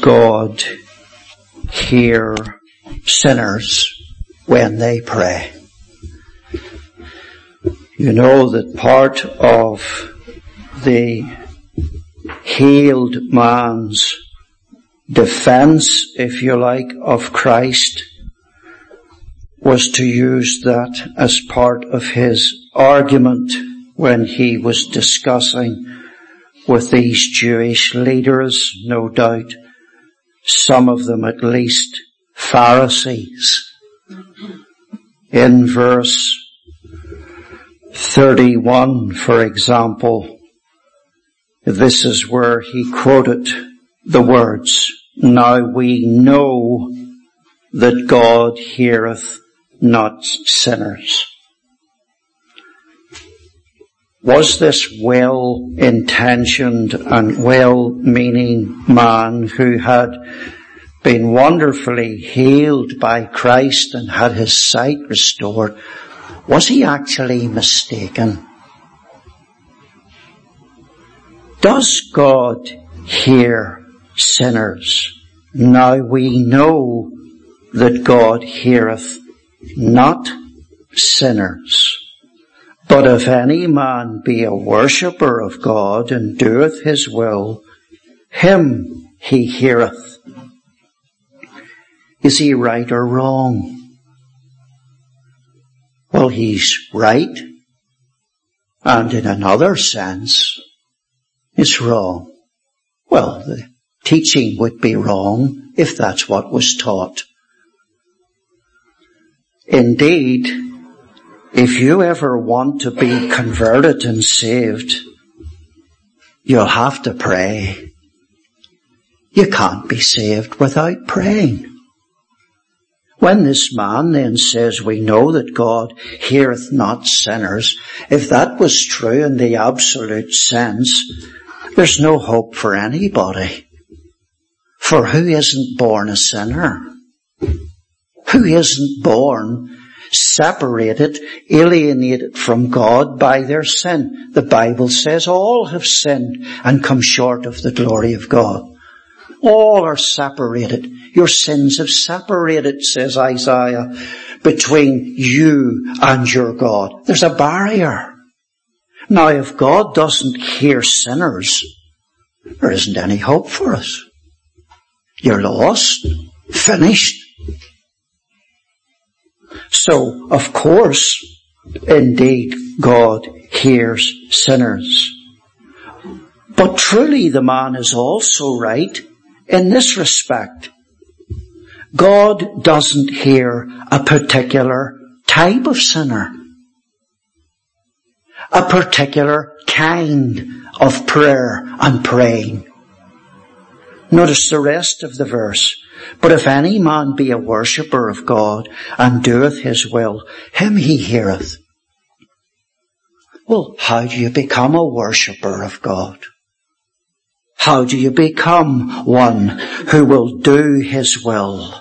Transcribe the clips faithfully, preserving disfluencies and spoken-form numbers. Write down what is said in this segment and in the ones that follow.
God hear sinners when they pray? You know that part of the healed man's defense, if you like, of Christ was to use that as part of his argument when he was discussing with these Jewish leaders, no doubt, some of them at least Pharisees. In verse thirty-one, for example, this is where he quoted the words, "Now we know that God heareth not sinners." Was this well-intentioned and well-meaning man who had been wonderfully healed by Christ and had his sight restored, was he actually mistaken? Does God hear sinners? Now we know that God heareth not sinners. But if any man be a worshipper of God and doeth his will, him he heareth. Is he right or wrong? Well, he's right, and in another sense, it's wrong. Well, the teaching would be wrong if that's what was taught. Indeed, if you ever want to be converted and saved, you'll have to pray. You can't be saved without praying. When this man then says, we know that God heareth not sinners, if that was true in the absolute sense, there's no hope for anybody. For who isn't born a sinner? Who isn't born separated, alienated from God by their sin? The Bible says all have sinned and come short of the glory of God. All are separated. Your sins have separated, says Isaiah, between you and your God. There's a barrier. Now, if God doesn't hear sinners, there isn't any hope for us. You're lost, finished. So, of course, indeed, God hears sinners. But truly the man is also right in this respect. God doesn't hear a particular type of sinner, a particular kind of prayer and praying. Notice the rest of the verse. But if any man be a worshipper of God and doeth his will, him he heareth. Well, how do you become a worshipper of God? How do you become one who will do his will?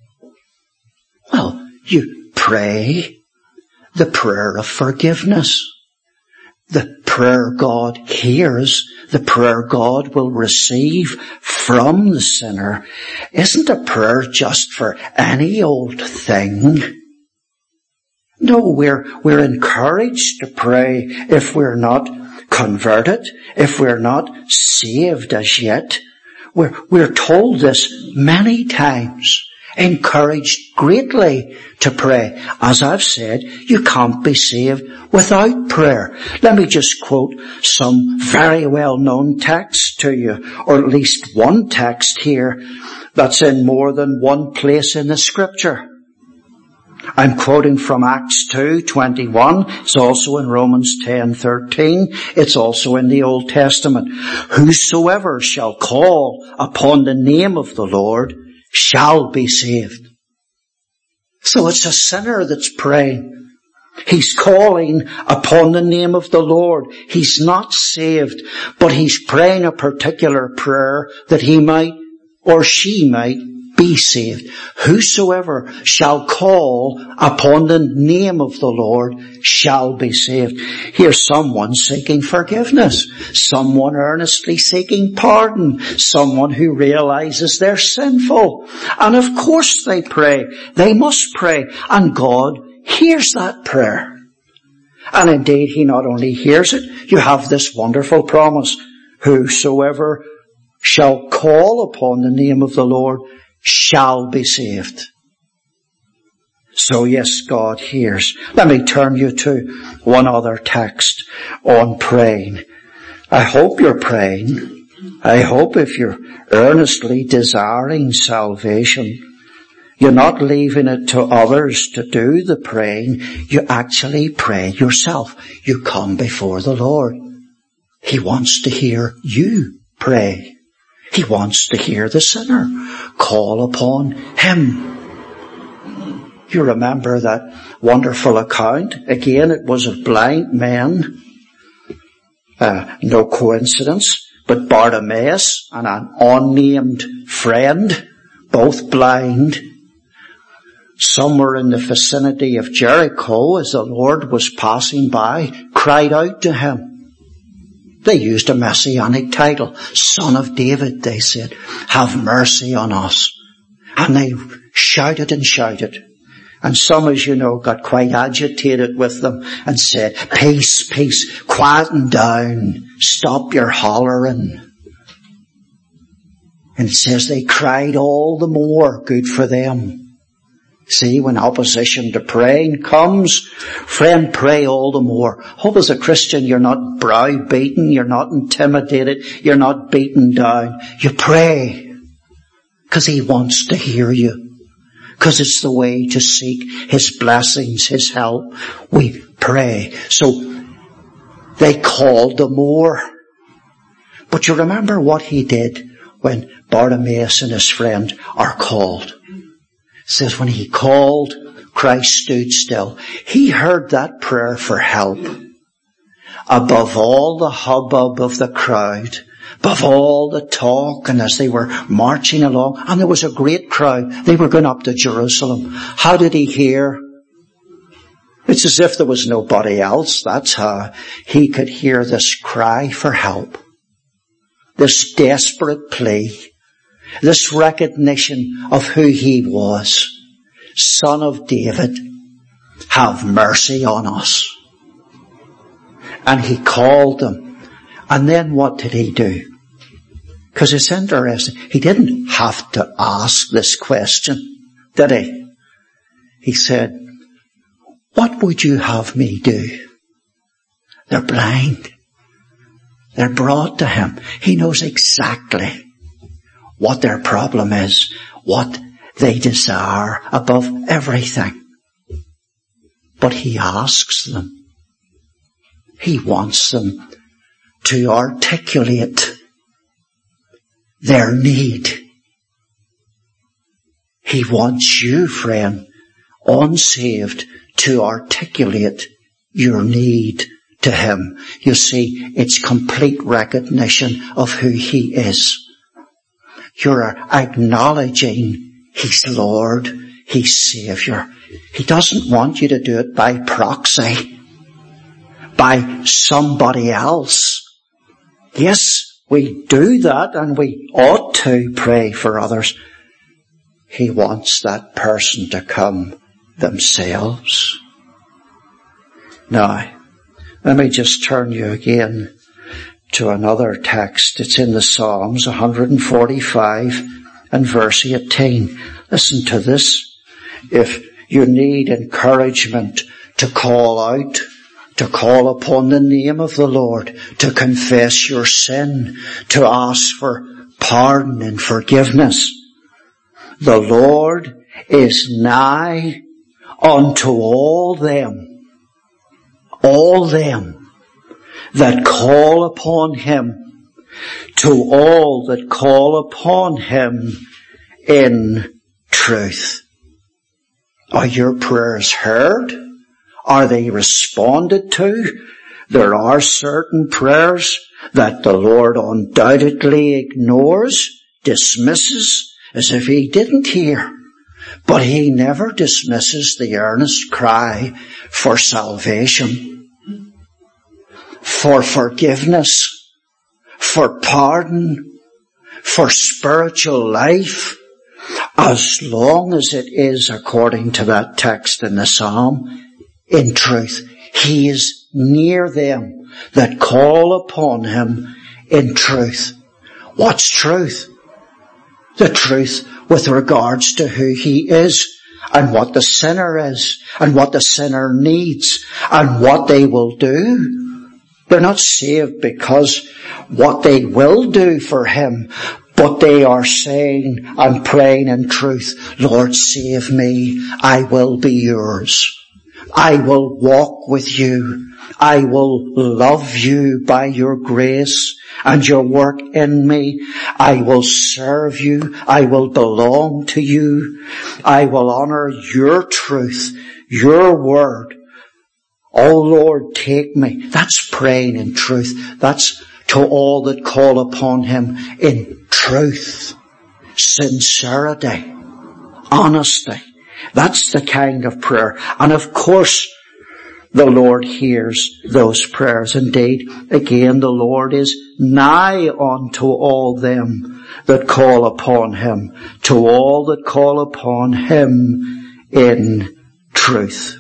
Well, you pray the prayer of forgiveness. The prayer God hears, the prayer God will receive from the sinner, isn't a prayer just for any old thing. No, we're, we're encouraged to pray if we're not converted, if we're not saved as yet. We're, we're told this many times. Encouraged greatly to pray. As I've said, you can't be saved without prayer. Let me just quote some very well-known texts to you, or at least one text here that's in more than one place in the Scripture. I'm quoting from Acts two twenty-one. It's also in Romans ten thirteen. It's also in the Old Testament. Whosoever shall call upon the name of the Lord shall be saved. So it's a sinner that's praying. He's calling upon the name of the Lord. He's not saved, but he's praying a particular prayer that he might or she might be saved. Whosoever shall call upon the name of the Lord shall be saved. Here's someone seeking forgiveness. Someone earnestly seeking pardon. Someone who realizes they're sinful. And of course they pray. They must pray. And God hears that prayer. And indeed, He not only hears it, you have this wonderful promise. Whosoever shall call upon the name of the Lord shall be saved. So yes, God hears. Let me turn you to one other text on praying. I hope you're praying. I hope if you're earnestly desiring salvation, you're not leaving it to others to do the praying. You actually pray yourself. You come before the Lord. He wants to hear you pray. He wants to hear the sinner call upon Him. You remember that wonderful account? Again, it was of blind men. Uh, no coincidence, but Bartimaeus and an unnamed friend, both blind, somewhere in the vicinity of Jericho, as the Lord was passing by, cried out to Him. They used a messianic title. Son of David, they said, have mercy on us. And they shouted and shouted. And some, as you know, got quite agitated with them and said, peace, peace, quieten down, stop your hollering. And it says they cried all the more. Good for them. See, when opposition to praying comes, friend, pray all the more. Hope as a Christian you're not browbeaten, you're not intimidated, you're not beaten down. You pray, because He wants to hear you. Because it's the way to seek His blessings, His help. We pray. So, they called the more. But you remember what He did when Bartimaeus and his friend are called. It says when He called, Christ stood still. He heard that prayer for help. Above all the hubbub of the crowd, above all the talk, and as they were marching along, and there was a great crowd, they were going up to Jerusalem. How did He hear? It's as if there was nobody else. That's how He could hear this cry for help. This desperate plea. This recognition of who He was. Son of David, have mercy on us. And He called them. And then what did He do? Because it's interesting. He didn't have to ask this question, did He? He said, what would you have me do? They're blind. They're brought to Him. He knows exactly what their problem is, what they desire above everything. But He asks them. He wants them to articulate their need. He wants you, friend, unsaved, to articulate your need to Him. You see, it's complete recognition of who He is. You're acknowledging He's Lord, He's Saviour. He doesn't want you to do it by proxy, by somebody else. Yes, we do that and we ought to pray for others. He wants that person to come themselves. Now, let me just turn you again to another text. It's in the Psalms, one forty-five and verse eighteen. Listen to this. If you need encouragement to call out, to call upon the name of the Lord, to confess your sin, to ask for pardon and forgiveness, the Lord is nigh unto all them, all them that call upon Him, to all that call upon Him in truth. Are your prayers heard? Are they responded to? There are certain prayers that the Lord undoubtedly ignores, dismisses, as if he didn't hear. But he never dismisses the earnest cry for salvation, for forgiveness, for pardon, for spiritual life, as long as it is according to that text in the Psalm, in truth. He is near them that call upon him in truth. What's truth? The truth with regards to who he is, and what the sinner is, and what the sinner needs, and what they will do. They're not saved because what they will do for him, but they are saying and praying in truth, Lord, save me. I will be yours. I will walk with you. I will love you by your grace and your work in me. I will serve you. I will belong to you. I will honor your truth, your word. Oh Lord, take me. That's praying in truth. That's to all that call upon him in truth, sincerity, honesty. That's the kind of prayer. And of course, the Lord hears those prayers. Indeed, again, the Lord is nigh unto all them that call upon him, to all that call upon him in truth.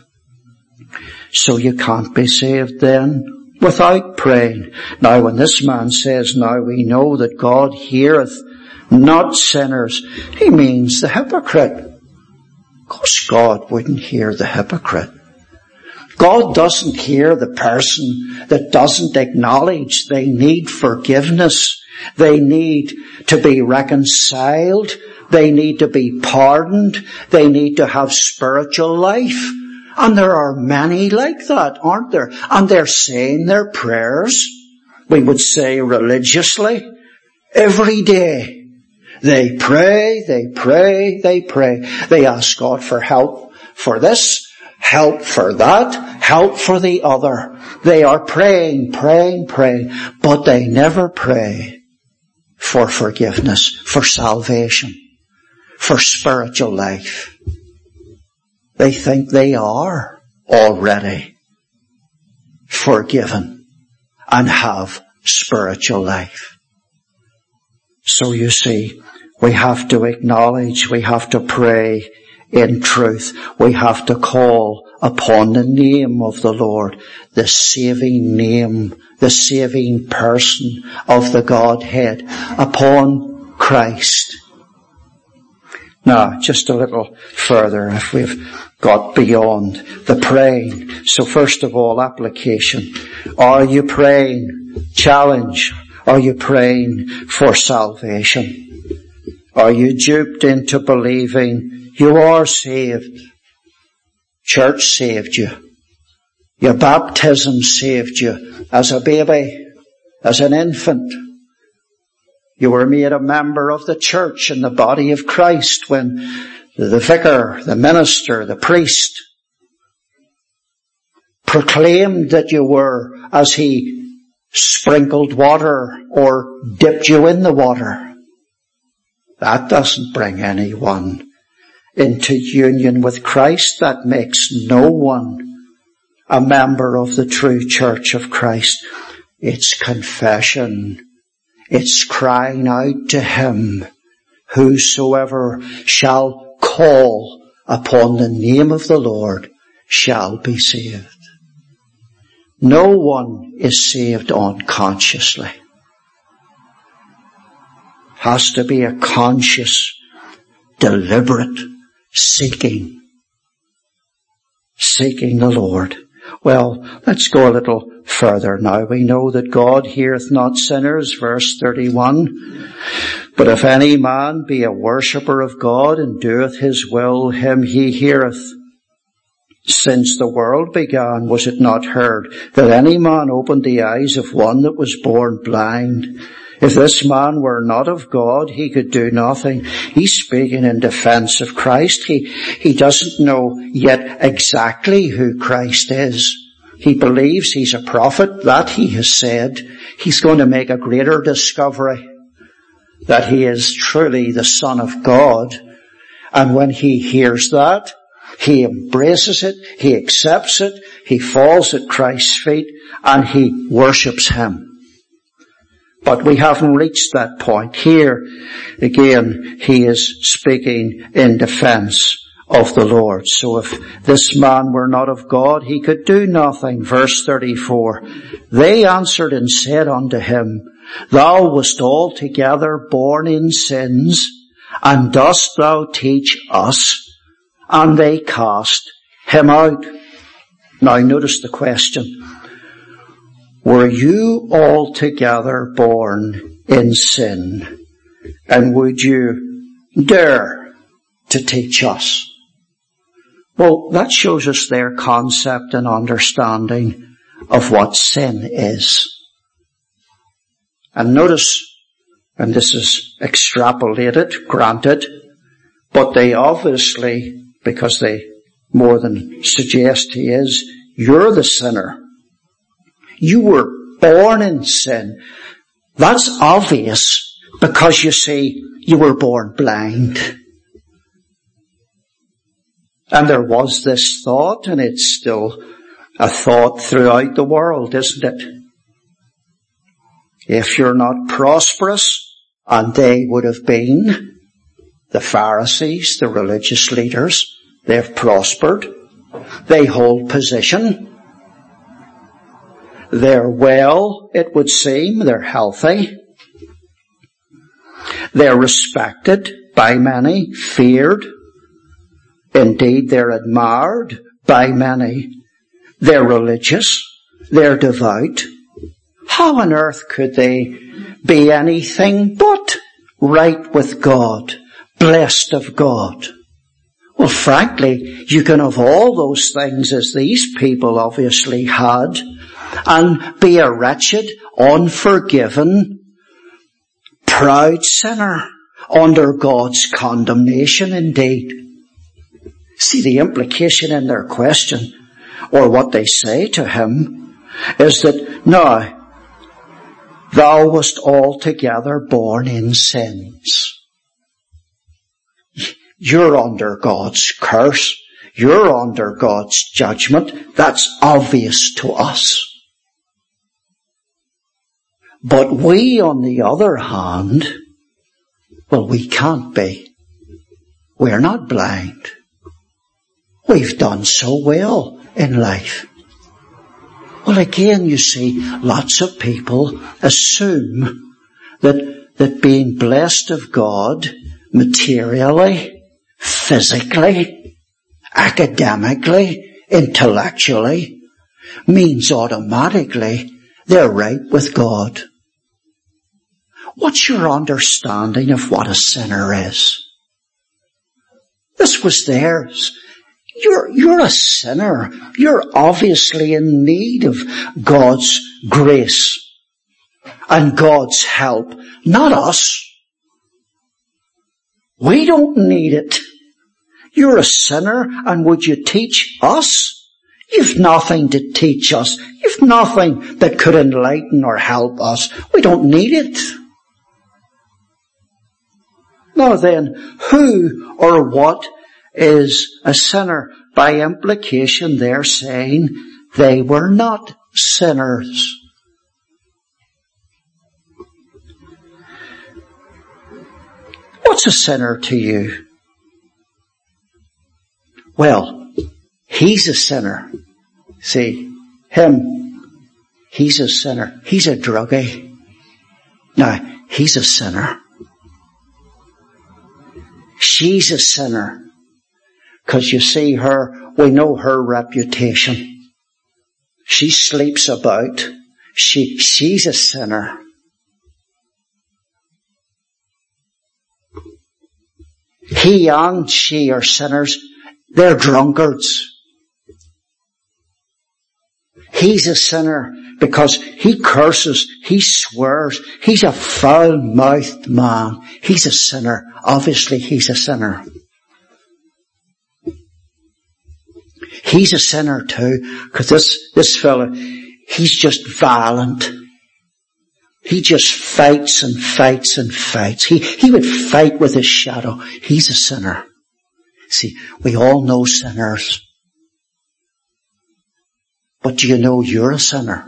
So you can't be saved then without praying. Now, when this man says, now we know that God heareth not sinners, he means the hypocrite. Of course God wouldn't hear the hypocrite. God doesn't hear the person that doesn't acknowledge they need forgiveness. They need to be reconciled. They need to be pardoned. They need to have spiritual life. And there are many like that, aren't there? And they're saying their prayers, we would say religiously, every day. They pray, they pray, they pray. They ask God for help for this, help for that, help for the other. They are praying, praying, praying, but they never pray for forgiveness, for salvation, for spiritual life. They think they are already forgiven and have spiritual life. So you see, we have to acknowledge, we have to pray in truth. We have to call upon the name of the Lord, the saving name, the saving person of the Godhead, upon Christ. Now, just a little further, if we've got beyond the praying. So first of all, application. Are you praying? Challenge. Are you praying for salvation? Are you duped into believing you are saved? Church saved you. Your baptism saved you as a baby, as an infant. You were made a member of the church and the body of Christ when the vicar, the minister, the priest proclaimed that you were, as he sprinkled water or dipped you in the water. That doesn't bring anyone into union with Christ. That makes no one a member of the true church of Christ. It's confession. It's crying out to him, whosoever shall call upon the name of the Lord shall be saved. No one is saved unconsciously. Has to be a conscious, deliberate seeking. Seeking the Lord. Well, let's go a little further now. We know that God heareth not sinners, verse thirty-one. But if any man be a worshipper of God and doeth his will, him he heareth. Since the world began, was it not heard that any man opened the eyes of one that was born blind? If this man were not of God, he could do nothing. He's speaking in defense of Christ. He, he doesn't know yet exactly who Christ is. He believes he's a prophet. That he has said. He's going to make a greater discovery. that he is truly the Son of God. And when he hears that, he embraces it, he accepts it, he falls at Christ's feet, and he worships him. But we haven't reached that point. Here, again, he is speaking in defense of the Lord. So if this man were not of God, he could do nothing. Verse thirty-four, they answered and said unto him, Thou wast altogether born in sins, and dost thou teach us? And they cast him out. Now notice the question. Were you altogether born in sin? And would you dare to teach us? Well, that shows us their concept and understanding of what sin is. And notice, and this is extrapolated, granted, but they obviously, because they more than suggest he is, you're the sinner. You were born in sin. That's obvious because, you see, you were born blind. And there was this thought, and it's still a thought throughout the world, isn't it? If you're not prosperous, and they would have been, the Pharisees, the religious leaders, they've prospered. They hold position. They're well, it would seem. They're healthy. They're respected by many, feared. Indeed, they're admired by many. They're religious. They're devout. How on earth could they be anything but right with God, blessed of God? Well, frankly, you can have all those things as these people obviously had, and be a wretched, unforgiven, proud sinner under God's condemnation indeed. See, the implication in their question, or what they say to him, is that, now, thou wast altogether born in sins. You're under God's curse. You're under God's judgment. That's obvious to us. But we, on the other hand, well, we can't be. We're not blind. We've done so well in life. Well, again, you see, lots of people assume that, that being blessed of God materially, physically, academically, intellectually, means automatically they're right with God. What's your understanding of what a sinner is? This was theirs. You're, you're a sinner. You're obviously in need of God's grace and God's help, not us. We don't need it. You're a sinner, and would you teach us? You've nothing to teach us. You've nothing that could enlighten or help us. We don't need it. Now then, who or what is a sinner? By implication, they're saying they were not sinners. What's a sinner to you? Well, he's a sinner. See, him, he's a sinner. He's a druggie. Now, he's a sinner. She's a sinner. Because you see her, we know her reputation. She sleeps about. She, she's a sinner. He and she are sinners. They're drunkards. He's a sinner because he curses, he swears, he's a foul-mouthed man. He's a sinner. Obviously, he's a sinner. He's a sinner too, because this, this fella, he's just violent. He just fights and fights and fights. He, he would fight with his shadow. He's a sinner. See, we all know sinners. But do you know you're a sinner?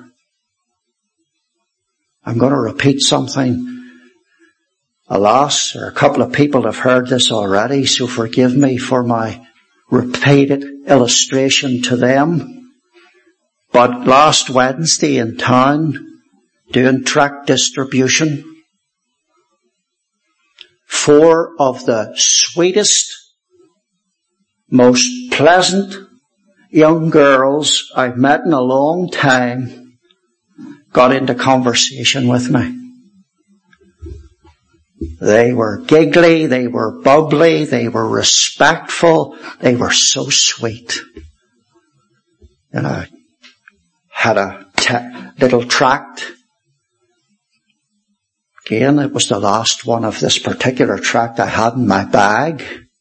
I'm going to repeat something. Alas, there are a couple of people have heard this already, so forgive me for my repeated illustration to them. But last Wednesday in town, doing tract distribution, four of the sweetest, most pleasant young girls I've met in a long time got into conversation with me. They were giggly, they were bubbly, they were respectful, they were so sweet. And I had a t- little tract. Again, it was the last one of this particular tract I had in my bag.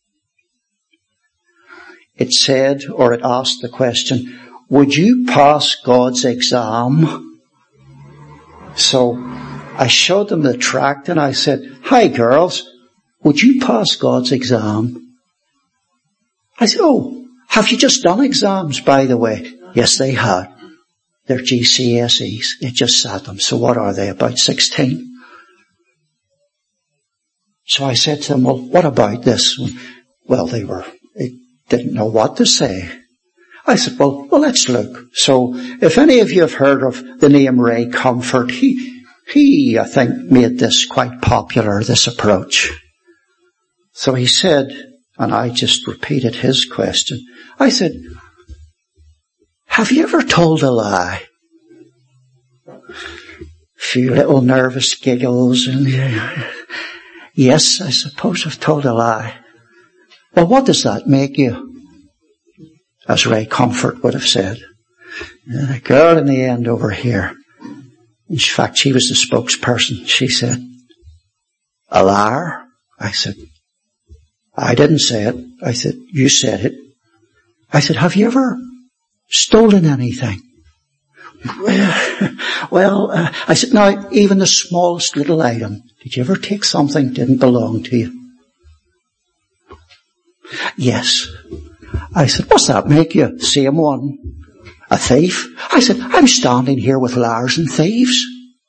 It said, or it asked the question, would you pass God's exam? So I showed them the tract and I said, hi girls, would you pass God's exam? I said, oh, have you just done exams, by the way? Yes, they had. They're G C S Es. They just sat them. So what are they, about sixteen? So I said to them, well, what about this? Well, they were, they didn't know what to say. I said, well, well, let's look. So if any of you have heard of the name Ray Comfort, he, he, I think, made this quite popular, this approach. So he said, and I just repeated his question. I said, have you ever told a lie? A few little nervous giggles and, yes, I suppose I've told a lie. Well, what does that make you? As Ray Comfort would have said. The girl in the end over here, in fact, she was the spokesperson. She said, a liar? I said, I didn't say it. I said, you said it. I said, have you ever stolen anything? Well, uh, I said, now, even the smallest little item. Did you ever take something that didn't belong to you? Yes. I said, what's that make you? Same one. A thief? I said, I'm standing here with liars and thieves.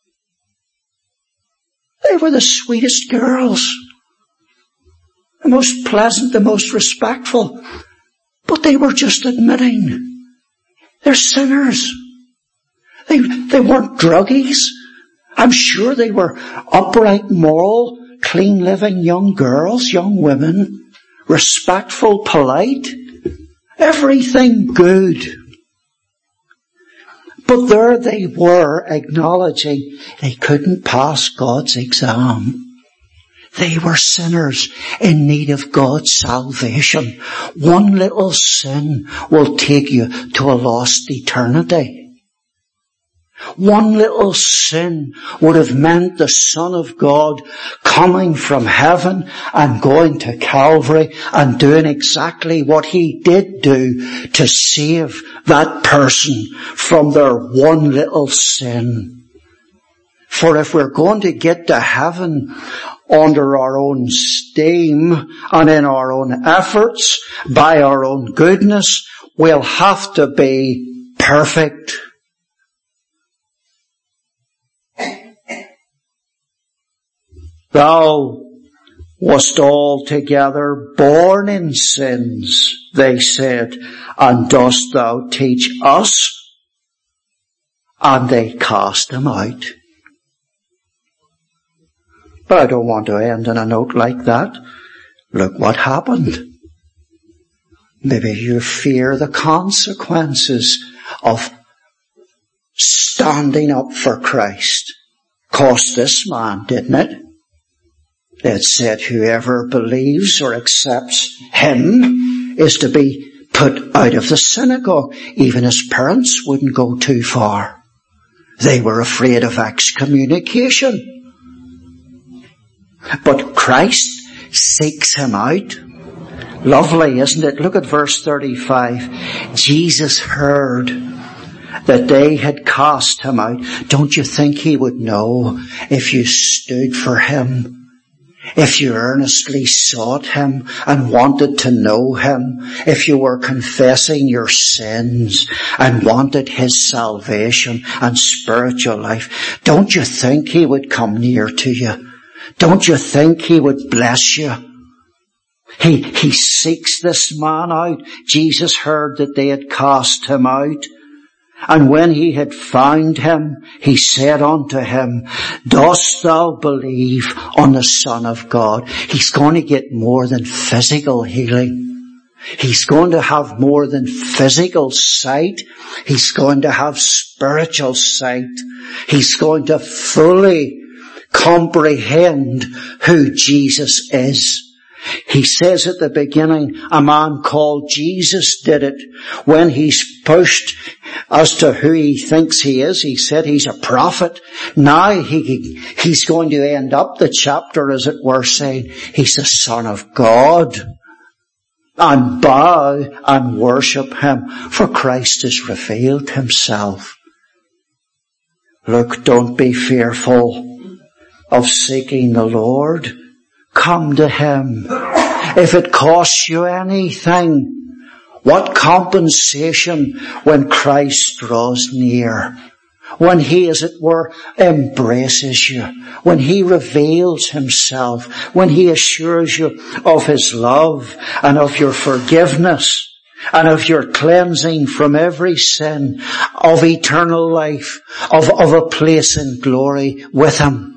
They were the sweetest girls. The most pleasant, the most respectful. But they were just admitting they're sinners. They, they weren't druggies. I'm sure they were upright, moral, clean living young girls, young women, respectful, polite, everything good. But there they were, acknowledging they couldn't pass God's exam. They were sinners in need of God's salvation. One little sin will take you to a lost eternity. One little sin would have meant the Son of God coming from heaven and going to Calvary and doing exactly what He did do to save that person from their one little sin. For if we're going to get to heaven under our own steam and in our own efforts, by our own goodness, we'll have to be perfect. Thou wast altogether born in sins, they said, and dost thou teach us? And they cast him out. But I don't want to end on a note like that. Look what happened. Maybe you fear the consequences of standing up for Christ. Cost this man, didn't it? It said whoever believes or accepts him is to be put out of the synagogue. Even his parents wouldn't go too far. They were afraid of excommunication. But Christ seeks him out. Lovely, isn't it? Look at verse thirty-five. Jesus heard that they had cast him out, don't you think he would know if you stood for him? If you earnestly sought him and wanted to know him, if you were confessing your sins and wanted his salvation and spiritual life, don't you think he would come near to you? Don't you think he would bless you? He, he seeks this man out. Jesus heard that they had cast him out. And when he had found him, he said unto him, dost thou believe on the Son of God? He's going to get more than physical healing. He's going to have more than physical sight. He's going to have spiritual sight. He's going to fully comprehend who Jesus is. He says at the beginning, a man called Jesus did it. When he's pushed as to who he thinks he is, he said he's a prophet. Now he, he's going to end up the chapter, as it were, saying he's the Son of God. And bow and worship him, for Christ has revealed himself. Look, don't be fearful of seeking the Lord. Come to him. If it costs you anything, what compensation when Christ draws near? When he, as it were, embraces you, when he reveals himself, when he assures you of his love and of your forgiveness and of your cleansing from every sin, of eternal life, of, of a place in glory with him.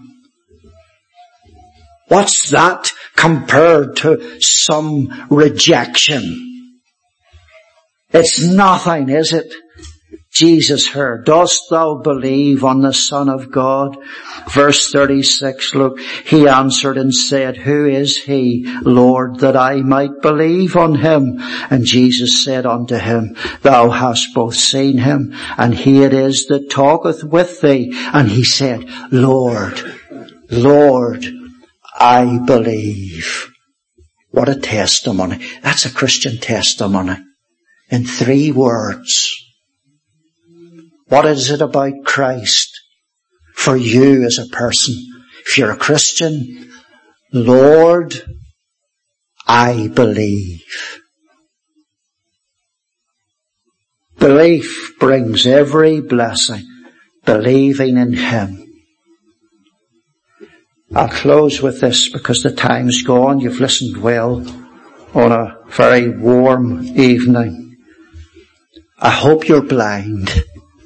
What's that compared to some rejection? It's nothing, is it? Jesus heard, dost thou believe on the Son of God? Verse thirty-six, look, he answered and said, who is he, Lord, that I might believe on him? And Jesus said unto him, thou hast both seen him, and he it is that talketh with thee. And he said, Lord, Lord, I believe. What a testimony. That's a Christian testimony. In three words. What is it about Christ for you as a person? If you're a Christian, Lord, I believe. Belief brings every blessing. Believing in him. I'll close with this because the time's gone. You've listened well on a very warm evening. I hope you're blind.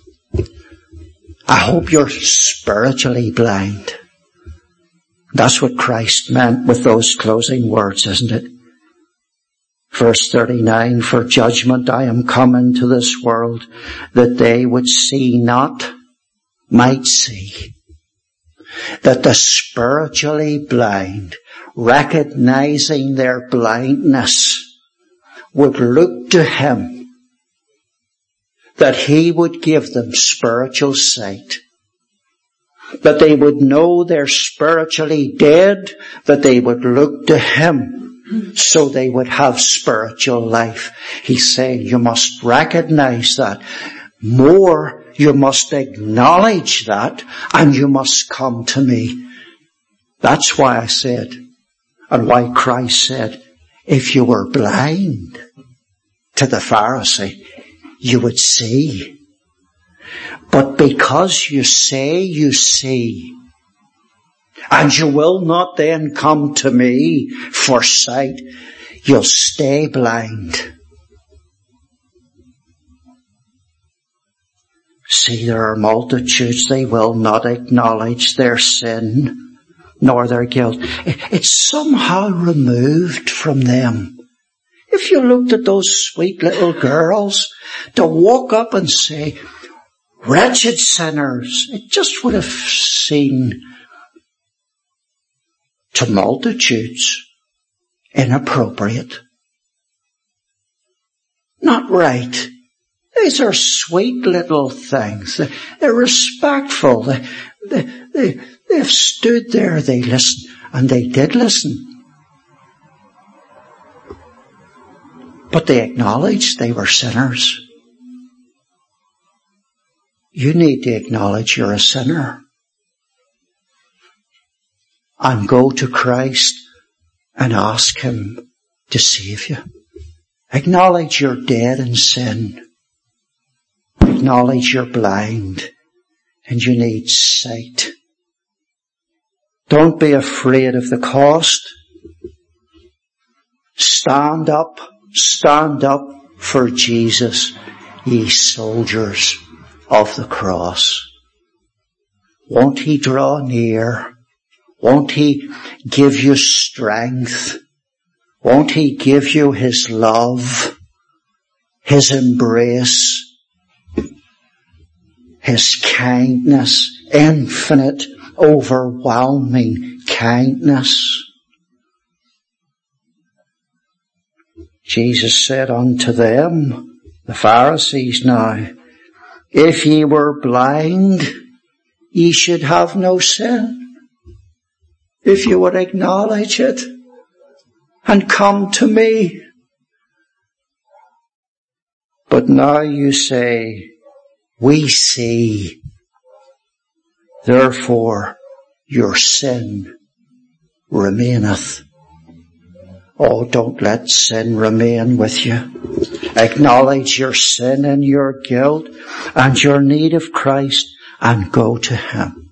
I hope you're spiritually blind. That's what Christ meant with those closing words, isn't it? Verse thirty-nine, for judgment I am come into this world, that they which see not might see. That the spiritually blind, recognizing their blindness, would look to him, that he would give them spiritual sight, that they would know they're spiritually dead, that they would look to him, so they would have spiritual life. He's saying you must recognize that. More, you must acknowledge that, and you must come to me. That's why I said, and why Christ said, if you were blind to the Pharisee, you would see. But because you say you see, and you will not then come to me for sight, you'll stay blind. See, there are multitudes, they will not acknowledge their sin nor their guilt. It's somehow removed from them. If you looked at those sweet little girls, to walk up and say, wretched sinners, it just would have seemed to multitudes inappropriate. Not right. These are sweet little things. They're respectful. They, they, they, they've stood there, they listened, and they did listen. But they acknowledged they were sinners. You need to acknowledge you're a sinner and go to Christ and ask Him to save you. Acknowledge you're dead in sin. Acknowledge you're blind and you need sight. Don't be afraid of the cost. Stand up, stand up for Jesus, ye soldiers of the cross. Won't He draw near? Won't He give you strength? Won't He give you His love, His embrace, His kindness, infinite, overwhelming kindness? Jesus said unto them, the Pharisees now, if ye were blind, ye should have no sin. If you would acknowledge it and come to me. But now you say, we see, therefore your sin remaineth. Oh, don't let sin remain with you. Acknowledge your sin and your guilt and your need of Christ and go to Him.